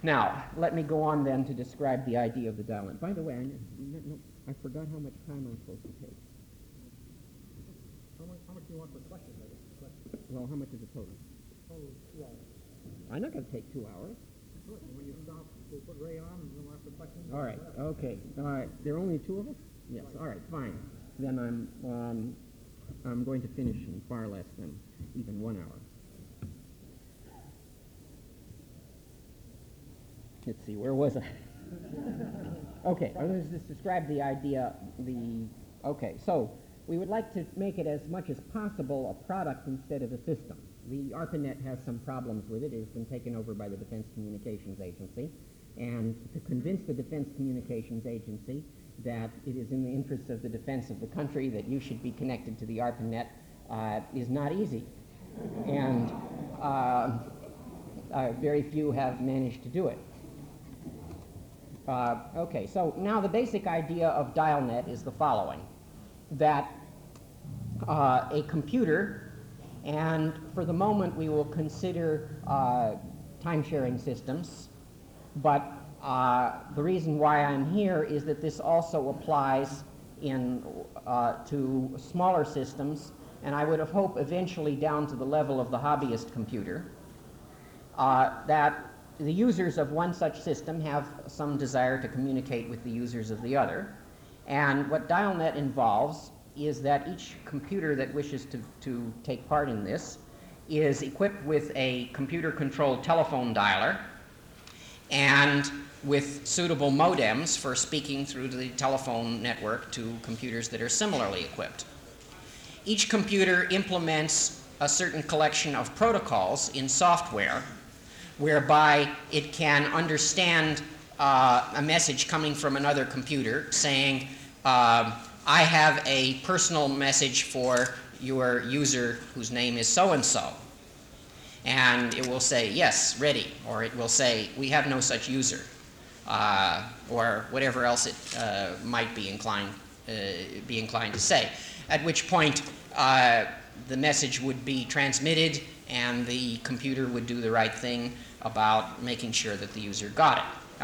Now, let me go on then to describe the idea of the dial-in. By the way, I forgot how much time I'm supposed to take. How much do you want for questions? I guess the question. Well, how much is the total? Oh, 2 hours. I'm not going to take 2 hours. Good. When you stop, we'll put Ray on and we'll ask the questions. All right. Okay. All right. There are only 2 of us? Yes. All right. Fine. Then I'm going to finish in far less than even 1 hour. Let's see. Where was I? Okay. Let's just describe the idea. Okay. So we would like to make it as much as possible a product instead of a system. The ARPANET has some problems with it. It has been taken over by the Defense Communications Agency. And to convince the Defense Communications Agency that it is in the interest of the defense of the country that you should be connected to the ARPANET is not easy. And very few have managed to do it. Okay, so now the basic idea of DialNet is the following, that a computer, and for the moment we will consider time-sharing systems, but the reason why I'm here is that this also applies to smaller systems, and I would hope eventually down to the level of the hobbyist computer, that the users of one such system have some desire to communicate with the users of the other. And what DialNet involves is that each computer that wishes to take part in this is equipped with a computer-controlled telephone dialer and with suitable modems for speaking through the telephone network to computers that are similarly equipped. Each computer implements a certain collection of protocols in software whereby it can understand a message coming from another computer saying, I have a personal message for your user whose name is so-and-so. And it will say, yes, ready. Or it will say, we have no such user. Or whatever else it might be inclined to say. At which point, the message would be transmitted and the computer would do the right thing about making sure that the user got it.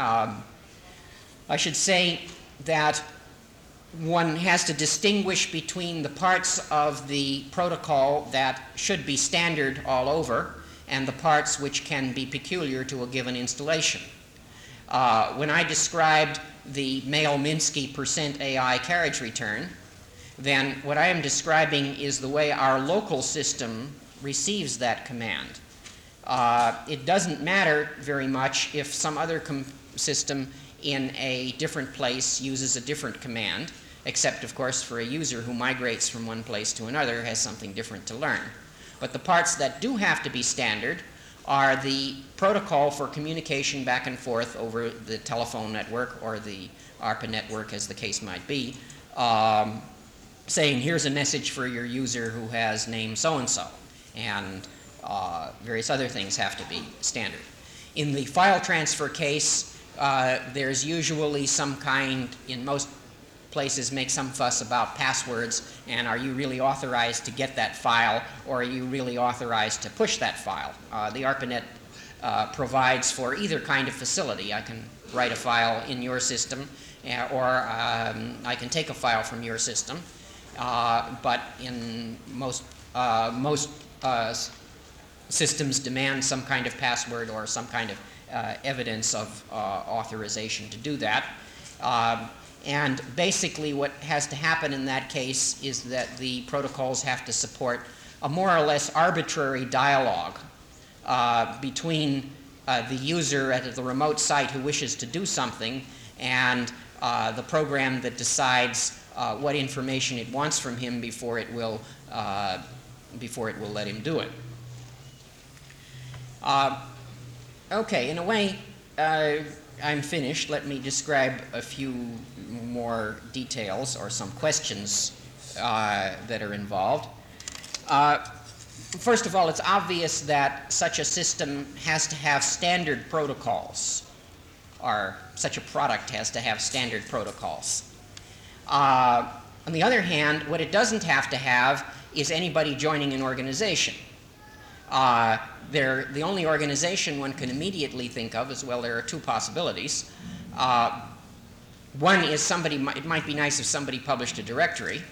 I should say that one has to distinguish between the parts of the protocol that should be standard all over and the parts which can be peculiar to a given installation. When I described the Mail-Minsky %AI carriage return, then what I am describing is the way our local system receives that command. It doesn't matter very much if some other system in a different place uses a different command, except, of course, for a user who migrates from one place to another has something different to learn. But the parts that do have to be standard are the protocol for communication back and forth over the telephone network or the ARPA network, as the case might be, saying, here's a message for your user who has name so-and-so, and various other things have to be standard. In the file transfer case, there's usually some kind, in most places make some fuss about passwords, and are you really authorized to get that file, or are you really authorized to push that file? The ARPANET provides for either kind of facility. I can write a file in your system, or I can take a file from your system, but in most systems demand some kind of password or some kind of evidence of authorization to do that. And basically what has to happen in that case is that the protocols have to support a more or less arbitrary dialogue between the user at the remote site who wishes to do something and the program that decides what information it wants from him before it will let him do it. Okay, in a way, I'm finished. Let me describe a few more details or some questions that are involved. First of all, it's obvious that such a system has to have standard protocols, or such a product has to have standard protocols. On the other hand, what it doesn't have to have is anybody joining an organization. The only organization one can immediately think of is, well, there are two possibilities. One is it might be nice if somebody published a directory.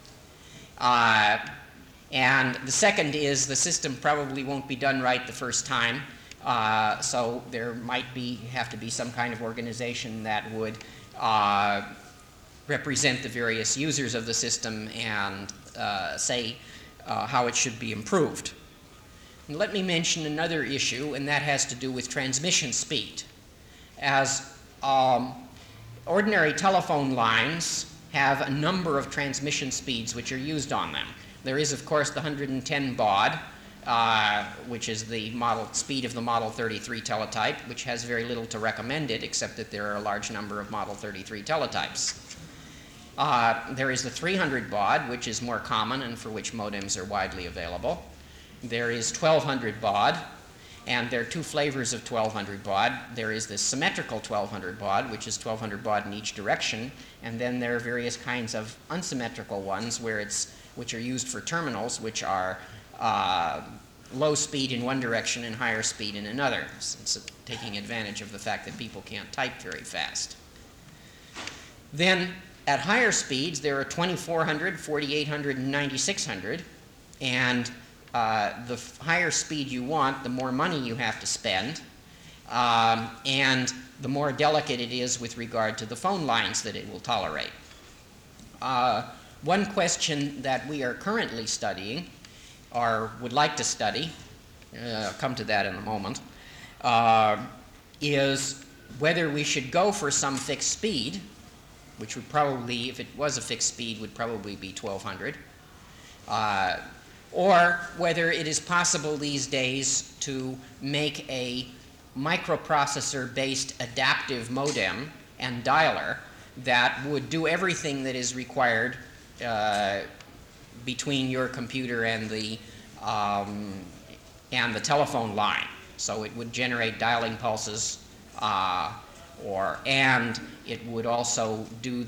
And the second is the system probably won't be done right the first time. So there might have to be some kind of organization that would represent the various users of the system and say how it should be improved. And let me mention another issue, and that has to do with transmission speed. As ordinary telephone lines have a number of transmission speeds which are used on them. There is, of course, the 110 baud, which is the speed of the Model 33 teletype, which has very little to recommend it, except that there are a large number of Model 33 teletypes. There is the 300 baud, which is more common and for which modems are widely available. There is 1200 baud, and there are two flavors of 1200 baud. There is the symmetrical 1200 baud, which is 1200 baud in each direction, and then there are various kinds of unsymmetrical ones which are used for terminals, which are low speed in one direction and higher speed in another, since taking advantage of the fact that people can't type very fast. Then at higher speeds, there are 2400, 4800, and 9600, and the higher speed you want, the more money you have to spend, and the more delicate it is with regard to the phone lines that it will tolerate. One question that we are currently studying, or would like to study, I'll come to that in a moment, is whether we should go for some fixed speed, which would probably, if it was a fixed speed, would probably be 1200, or whether it is possible these days to make a microprocessor-based adaptive modem and dialer that would do everything that is required between your computer and the telephone line. So it would generate dialing pulses, and it would also do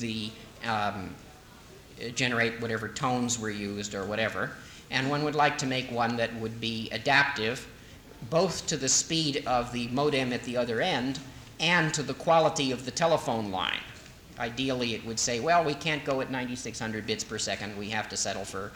generate whatever tones were used or whatever. And one would like to make one that would be adaptive both to the speed of the modem at the other end and to the quality of the telephone line. Ideally, it would say, well, we can't go at 9600 bits per second. We have to settle for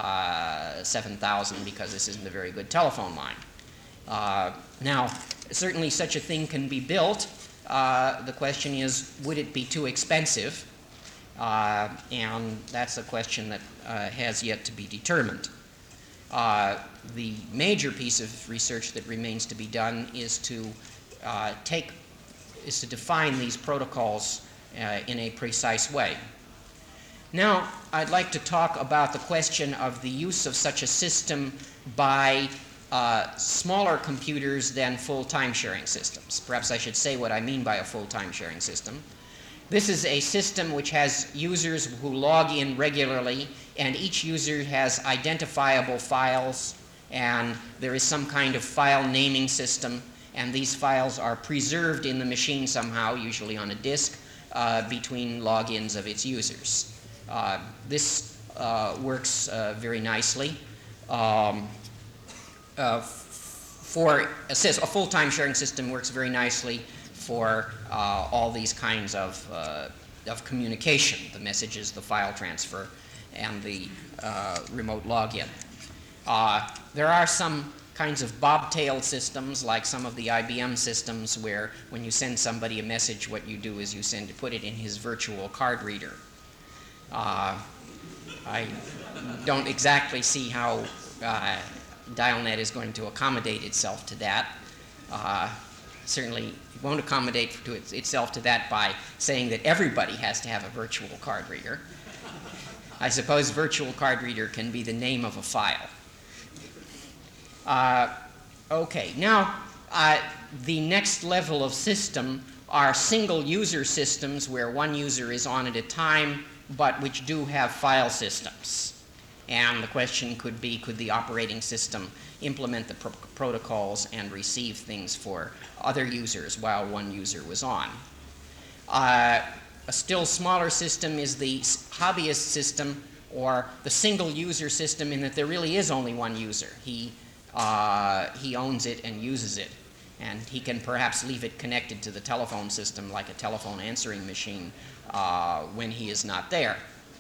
7000 because this isn't a very good telephone line. Now, certainly such a thing can be built. The question is, would it be too expensive? And that's a question that has yet to be determined. The major piece of research that remains to be done is to define these protocols in a precise way. Now, I'd like to talk about the question of the use of such a system by smaller computers than full time-sharing systems. Perhaps I should say what I mean by a full time-sharing system. This is a system which has users who log in regularly, and each user has identifiable files, and there is some kind of file naming system, and these files are preserved in the machine somehow, usually on a disk, between logins of its users. This works very nicely. A full-time sharing system works very nicely for all these kinds of communication, the messages, the file transfer, and the remote login. There are some kinds of bobtail systems, like some of the IBM systems, where when you send somebody a message, what you do is you put it in his virtual card reader. I don't exactly see how Dialnet is going to accommodate itself to that. Certainly, it won't accommodate itself to that by saying that everybody has to have a virtual card reader. I suppose virtual card reader can be the name of a file. Okay, now the next level of system are single user systems where one user is on at a time, but which do have file systems. And the question could be, could the operating system implement the protocols and receive things for other users while one user was on? A still smaller system is the hobbyist system, or the single user system, in that there really is only one user. He he owns it and uses it. And he can perhaps leave it connected to the telephone system like a telephone answering machine when he is not there.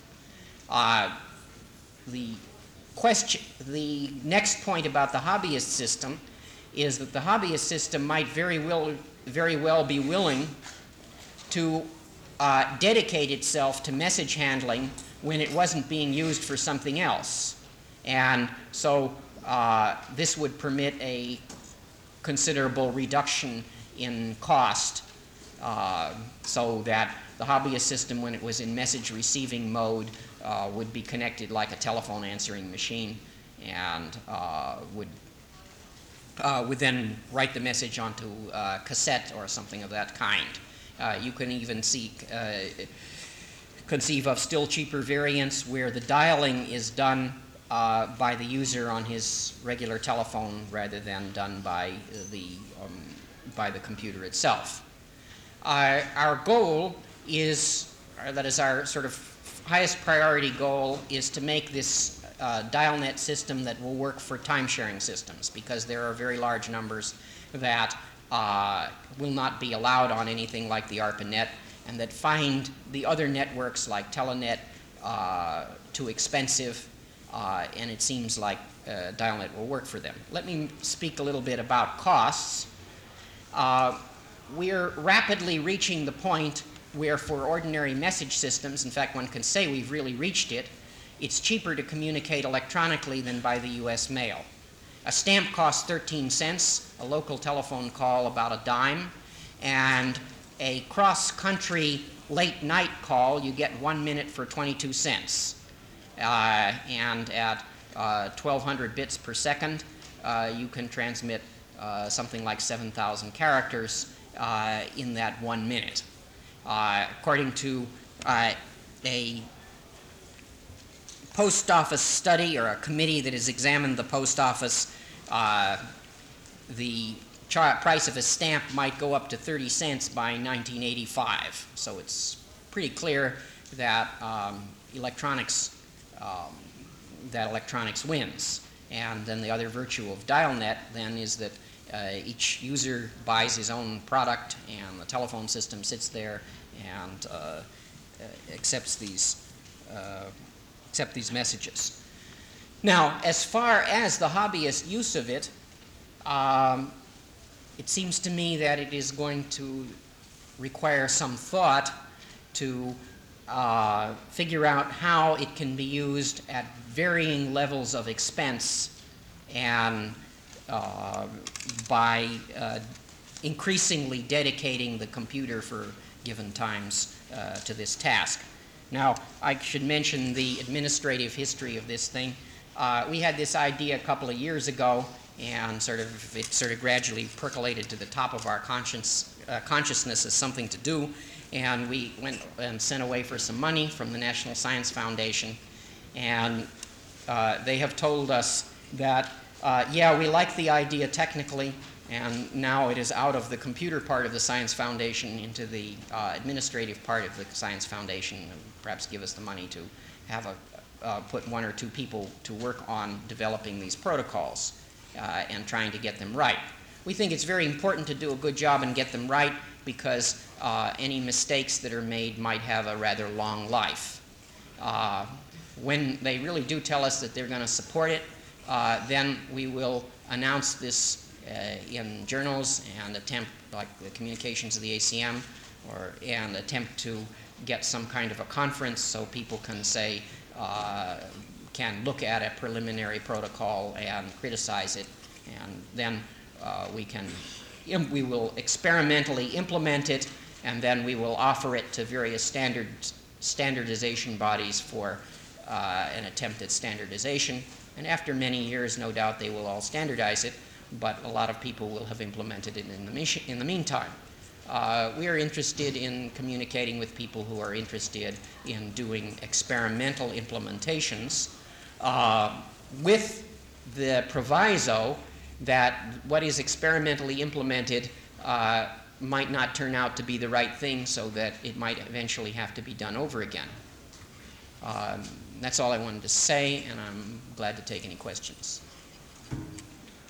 The next point about the hobbyist system is that the hobbyist system might very well be willing to dedicate itself to message handling when it wasn't being used for something else. And so this would permit a considerable reduction in cost, so that the hobbyist system, when it was in message receiving mode, would be connected like a telephone answering machine, and would then write the message onto cassette or something of that kind. You can even conceive of still cheaper variants where the dialing is done by the user on his regular telephone rather than done by the computer itself. Our goal is, that is our sort of highest priority goal, is to make this DialNet system that will work for time-sharing systems, because there are very large numbers that will not be allowed on anything like the ARPANET, and that find the other networks like Telenet too expensive, and it seems like DialNet will work for them. Let me speak a little bit about costs. We're rapidly reaching the point where, for ordinary message systems, in fact, one can say we've really reached it, it's cheaper to communicate electronically than by the U.S. mail. A stamp costs 13 cents, a local telephone call about a dime, and a cross-country late-night call, you get 1 minute for 22 cents. And at 1,200 bits per second, you can transmit something like 7,000 characters in that 1 minute. According to a post office study, or a committee that has examined the post office, the price of a stamp might go up to 30 cents by 1985. So it's pretty clear that electronics wins. And then the other virtue of DialNet then is that each user buys his own product, and the telephone system sits there and accepts these messages. Now, as far as the hobbyist use of it, it seems to me that it is going to require some thought to figure out how it can be used at varying levels of expense, and by increasingly dedicating the computer for given times to this task. Now, I should mention the administrative history of this thing. We had this idea a couple of years ago, and it sort of gradually percolated to the top of our consciousness as something to do. And we went and sent away for some money from the National Science Foundation. And they have told us that, yeah, we like the idea technically, and now it is out of the computer part of the Science Foundation into the administrative part of the Science Foundation, and perhaps give us the money to have put 1 or 2 people to work on developing these protocols and trying to get them right. We think it's very important to do a good job and get them right, because any mistakes that are made might have a rather long life. When they really do tell us that they're going to support it, then we will announce this in journals and attempt, like the communications of the ACM, and attempt to get some kind of a conference so people can say, can look at a preliminary protocol and criticize it, and then we will experimentally implement it, and then we will offer it to various standardization bodies for an attempt at standardization. And after many years, no doubt they will all standardize it, but a lot of people will have implemented it in the meantime. We are interested in communicating with people who are interested in doing experimental implementations with the proviso that what is experimentally implemented might not turn out to be the right thing, so that it might eventually have to be done over again. That's all I wanted to say, and I'm glad to take any questions.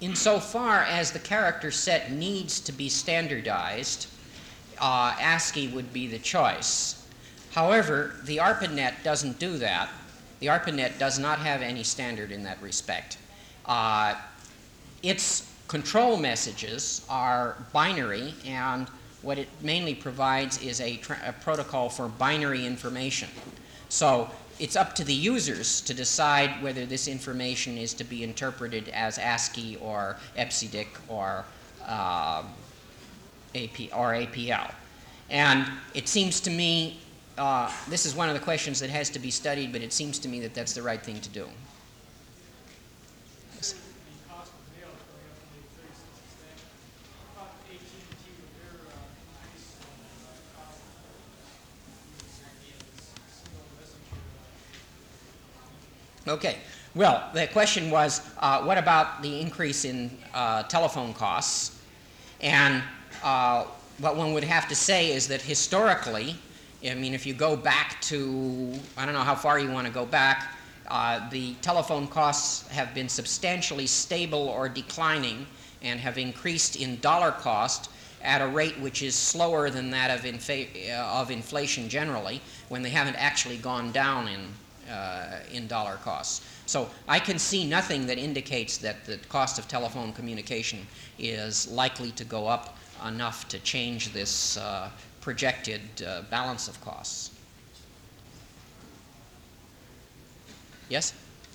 insofar as the character set needs to be standardized, ASCII would be the choice. However, the ARPANET doesn't do that. The ARPANET does not have any standard in that respect. Its control messages are binary, and what it mainly provides is a protocol for binary information. So it's up to the users to decide whether this information is to be interpreted as ASCII or EBCDIC or APL. And it seems to me, this is one of the questions that has to be studied, but it seems to me that that's the right thing to do. Okay. Well, the question was, what about the increase in telephone costs? And what one would have to say is that historically, I mean, if you go back to, I don't know how far you want to go back, the telephone costs have been substantially stable or declining and have increased in dollar cost at a rate which is slower than that of inflation generally, when they haven't actually gone down in dollar costs. So I can see nothing that indicates that the cost of telephone communication is likely to go up enough to change this projected balance of costs. Yes?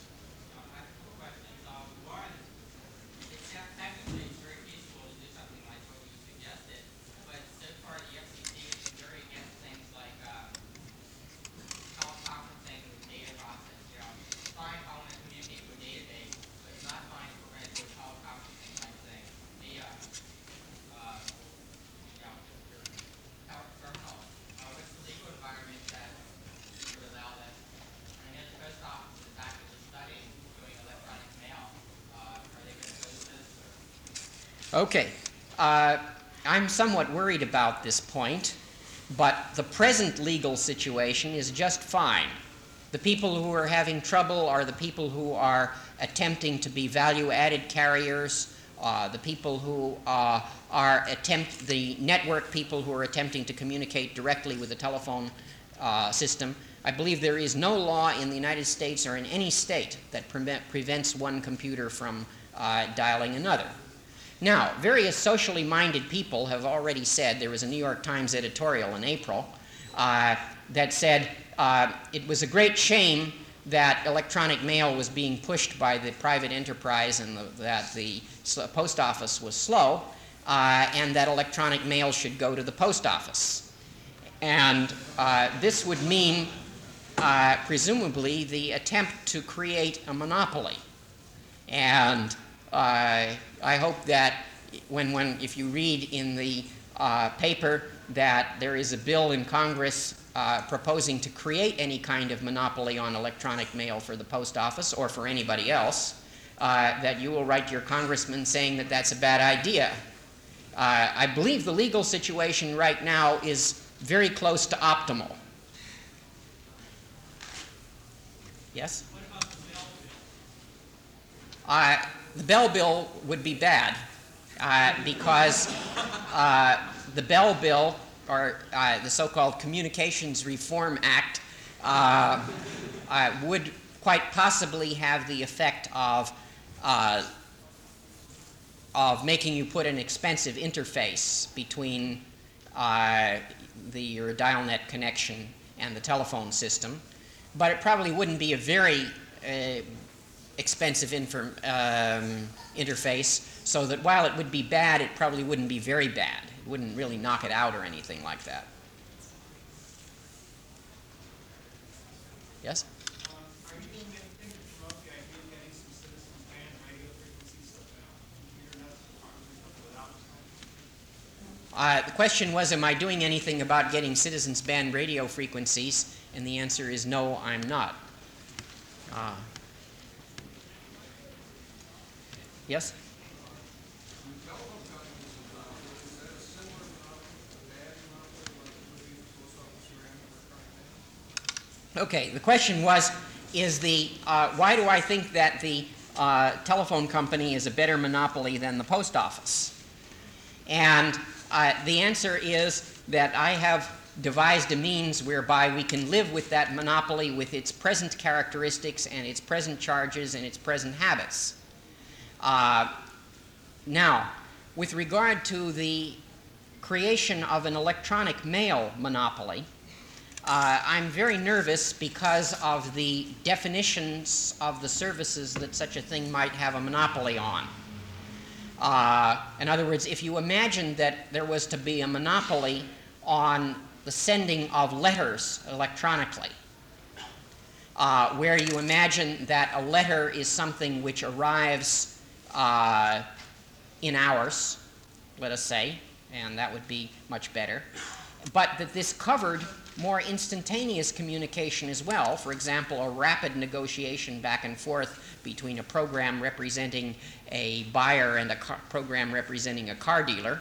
Okay. I'm somewhat worried about this point, but the present legal situation is just fine. The people who are having trouble are the people who are attempting to be value-added carriers, the people who the network people who are attempting to communicate directly with the telephone system. I believe there is no law in the United States or in any state that prevents one computer from dialing another. Now, various socially minded people have already said, there was a New York Times editorial in April that said it was a great shame that electronic mail was being pushed by the private enterprise and that the post office was slow, and that electronic mail should go to the post office. And this would mean, presumably, the attempt to create a monopoly. And I hope that if you read in the paper that there is a bill in Congress proposing to create any kind of monopoly on electronic mail for the post office or for anybody else, that you will write your congressman saying that that's a bad idea. I believe the legal situation right now is very close to optimal. Yes? What about the Bell bill? The Bell bill would be bad because the Bell bill, or the so-called Communications Reform Act, would quite possibly have the effect of making you put an expensive interface between your dial-net connection and the telephone system. But it probably wouldn't be a very expensive interface, so that while it would be bad, it probably wouldn't be very bad. It wouldn't really knock it out or anything like that. Yes? Are you doing anything to promote the idea of getting some citizens band radio frequencies so that computer nets without? The question was, am I doing anything about getting citizens band radio frequencies? And the answer is no, I'm not. Yes? Okay, the question was, why do I think that the telephone company is a better monopoly than the post office? And the answer is that I have devised a means whereby we can live with that monopoly with its present characteristics and its present charges and its present habits. Now, with regard to the creation of an electronic mail monopoly, I'm very nervous because of the definitions of the services that such a thing might have a monopoly on. In other words, if you imagine that there was to be a monopoly on the sending of letters electronically, where you imagine that a letter is something which arrives in hours, let us say, and that would be much better, but that this covered more instantaneous communication as well. For example, a rapid negotiation back and forth between a program representing a buyer and a program representing a car dealer,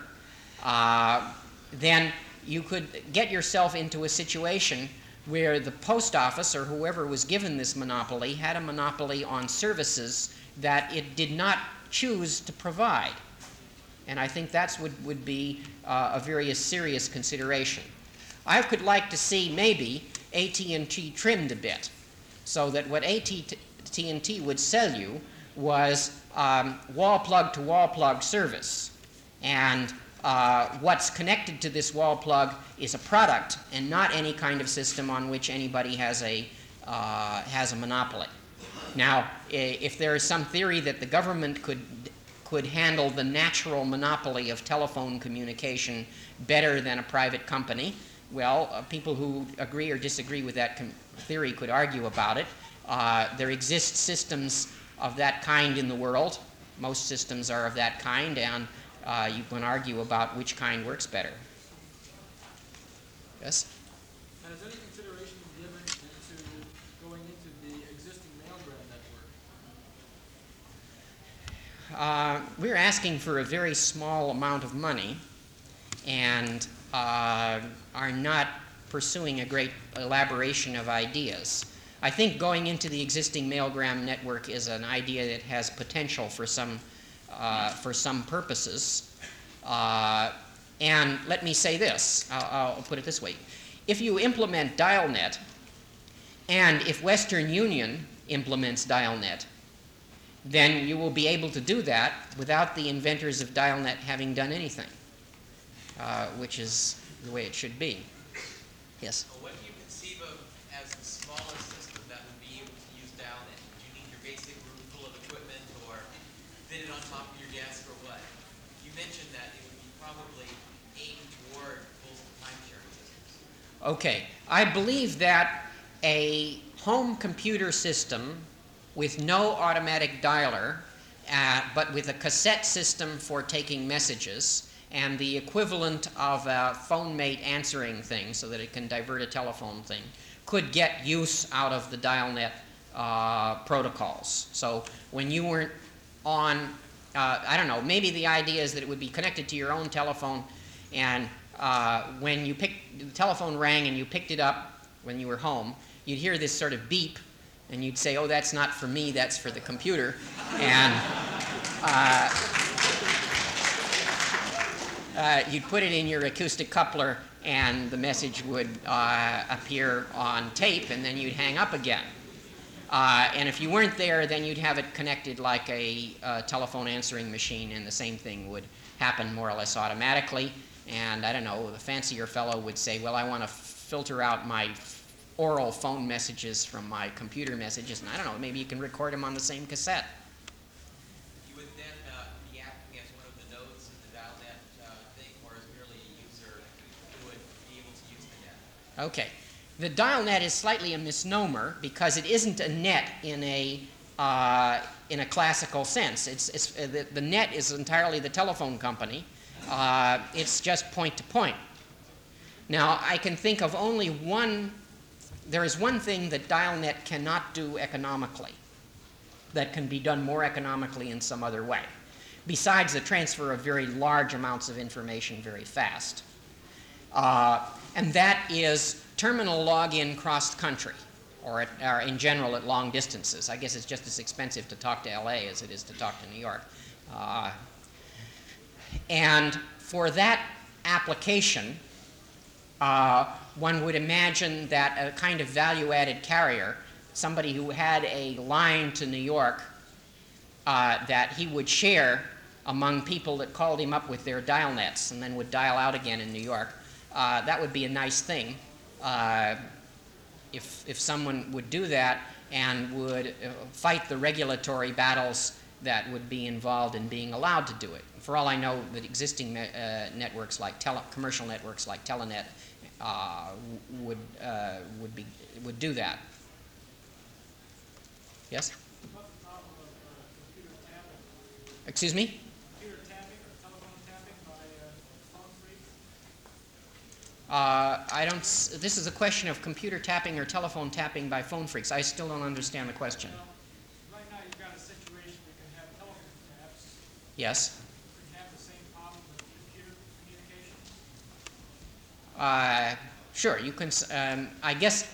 then you could get yourself into a situation where the post office or whoever was given this monopoly had a monopoly on services that it did not choose to provide. And I think that would be a very serious consideration. I could like to see maybe AT&T trimmed a bit, so that what AT&T would sell you was wall plug to wall plug service, and what's connected to this wall plug is a product and not any kind of system on which anybody has a monopoly. Now, if there is some theory that the government could handle the natural monopoly of telephone communication better than a private company, well, people who agree or disagree with that theory could argue about it. There exist systems of that kind in the world. Most systems are of that kind, and you can argue about which kind works better. Yes? And is any consideration given into going into the existing mailgram network? We're asking for a very small amount of money, and are not pursuing a great elaboration of ideas. I think going into the existing mailgram network is an idea that has potential for some purposes. And let me say this, I'll put it this way. If you implement DialNet, and if Western Union implements DialNet, then you will be able to do that without the inventors of DialNet having done anything, which is the way it should be. Yes? Well, what do you conceive of as the smallest system that would be able to use DialNet? Do you need your basic room full of equipment, or fit it on top of your desk, or what? You mentioned that it would be probably aimed toward full time-sharing systems. Okay. I believe that a home computer system with no automatic dialer, but with a cassette system for taking messages, and the equivalent of a phone mate answering thing so that it can divert a telephone thing, could get use out of the DialNet protocols. So when you weren't on, I don't know, maybe the idea is that it would be connected to your own telephone, and when the telephone rang and you picked it up when you were home, you'd hear this sort of beep, and you'd say, oh, that's not for me, that's for the computer. And you'd put it in your acoustic coupler, and the message would appear on tape, and then you'd hang up again. And if you weren't there, then you'd have it connected like a telephone answering machine, and the same thing would happen more or less automatically. And I don't know, the fancier fellow would say, well, I want to filter out my oral phone messages from my computer messages, and I don't know, maybe you can record them on the same cassette. You would then be acting as one of the nodes in the DialNet thing, or as merely a user who would be able to use the net? Okay. The DialNet is slightly a misnomer because it isn't a net in a classical sense. The net is entirely the telephone company. It's just point to point. Now, I can think of only one. There is one thing that DialNet cannot do economically that can be done more economically in some other way, besides the transfer of very large amounts of information very fast. And that is terminal login cross-country, or in general at long distances. I guess it's just as expensive to talk to LA as it is to talk to New York. And for that application, one would imagine that a kind of value-added carrier, somebody who had a line to New York that he would share among people that called him up with their dial nets and then would dial out again in New York, that would be a nice thing if someone would do that and would fight the regulatory battles that would be involved in being allowed to do it. For all I know, the existing networks like commercial networks like Telenet would do that. Yes? What's the problem of computer tapping? Excuse me? Computer tapping or telephone tapping by phone phreaks? This is a question of computer tapping or telephone tapping by phone phreaks. I still don't understand the question. Well, right now you've got a situation you can have telephone taps. Yes? You can have the same problem with computer communications. Sure, you can, I guess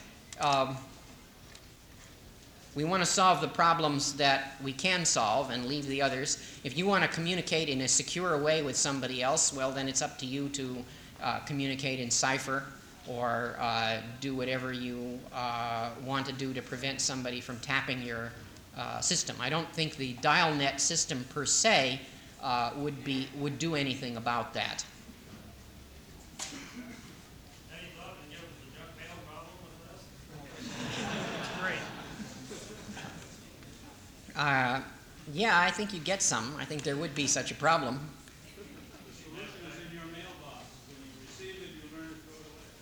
we want to solve the problems that we can solve and leave the others. If you want to communicate in a secure way with somebody else, well, then it's up to you to communicate in cipher or do whatever you want to do to prevent somebody from tapping your system. I don't think the dial net system per se would do anything about that. Yeah, I think you get some. I think there would be such a problem. The solution is in your mailbox. When you receive it, you learn to throw it away.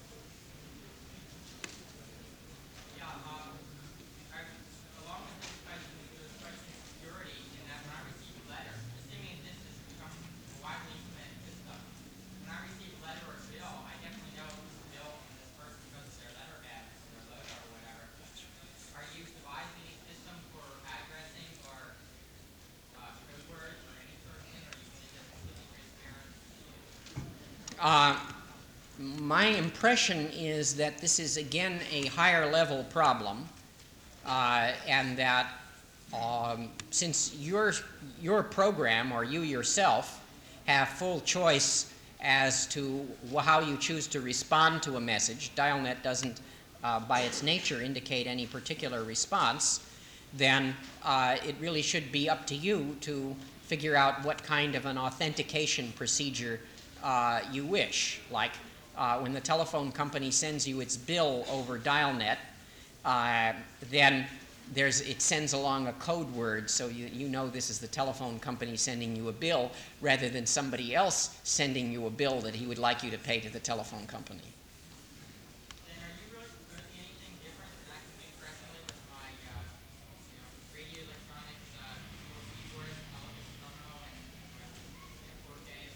Yeah, along with this question, there's a question of security, in that when I receive a letter, assuming this has become a widely implemented system, when I receive a letter or a bill, I definitely know it's a bill from this person because of their letterhead or their logo or whatever. Are you devising a system for addressing or code words or any sort of thing, or are you going to just completely transparent? My impression is that this is, again, a higher level problem, and that since your program or you yourself have full choice as to how you choose to respond to a message, DialNet doesn't, by its nature, indicate any particular response, then it really should be up to you to figure out what kind of an authentication procedure you wish. Like when the telephone company sends you its bill over DialNet, then it sends along a code word, so you know this is the telephone company sending you a bill rather than somebody else sending you a bill that he would like you to pay to the telephone company. Then are you really going to see anything different that I can make directly with my radio electronics keyboard, television terminal, and 4K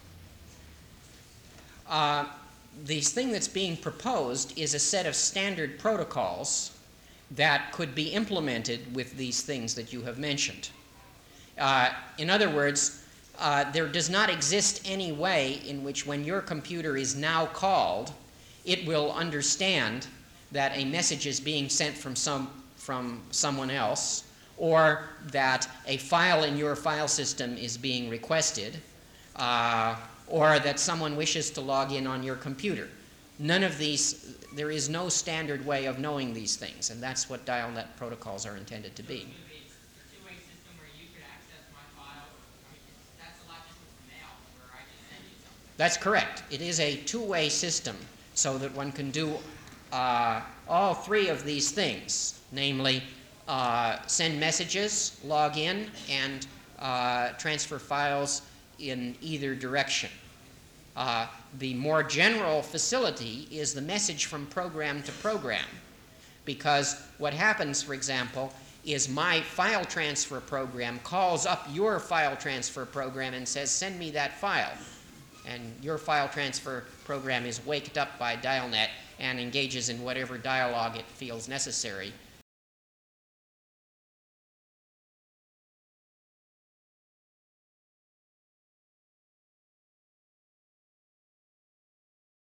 and The thing that's being proposed is a set of standard protocols that could be implemented with these things that you have mentioned. In other words, there does not exist any way in which when your computer is now called, it will understand that a message is being sent from someone else, or that a file in your file system is being requested, or that someone wishes to log in on your computer. None of these, there is no standard way of knowing these things, and that's what DialNet protocols are intended to be. a two-way system where you could access my file. I mean, that's a lot different from mail, where I just send you something. That's correct. It is a two-way system so that one can do all three of these things, namely send messages, log in, and transfer files in either direction. The more general facility is the message from program to program, because what happens, for example, is my file transfer program calls up your file transfer program and says, send me that file. And your file transfer program is waked up by DialNet and engages in whatever dialogue it feels necessary